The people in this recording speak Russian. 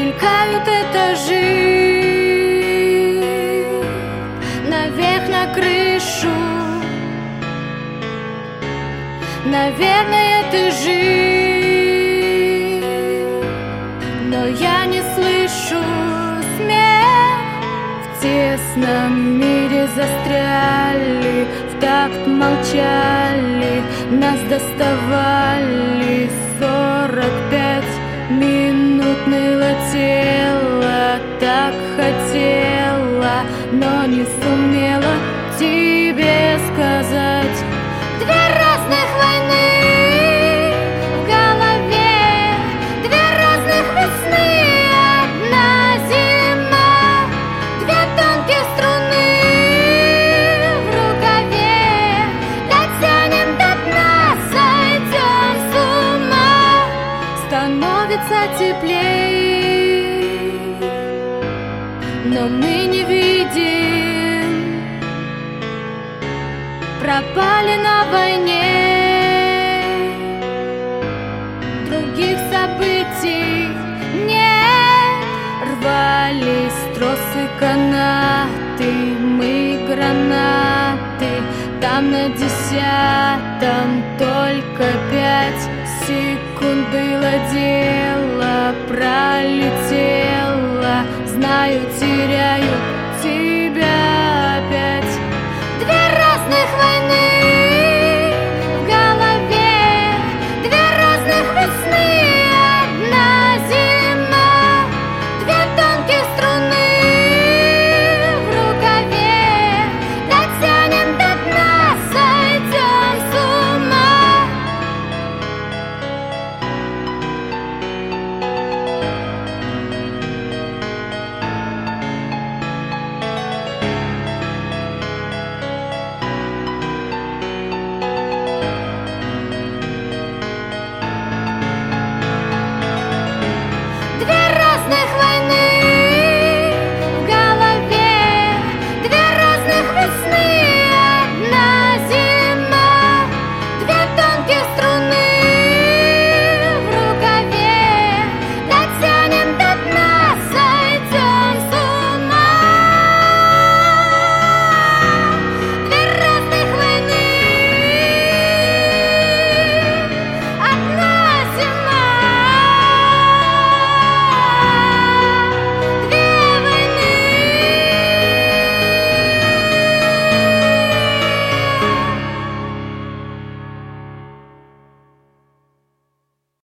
Мелькают этажи, наверх на крышу. Наверное, ты жив, но я не слышу смех. В тесном мире застряли, в такт молчали, нас доставали. 45 минут ныло тело, так хотела, но не сумела тебе сказать. Две разных войны в голове, две разных весны, одна зима, две тонкие струны в рукаве. Дотянем до дна, сойдем с ума. Становится теплей, но мы не видим. Пропали на войне, других событий нет. Рвались тросы, канаты, мы гранаты. Там на 10-м только 5 секунд было дело, пролетело. Знаю, теряю тебя.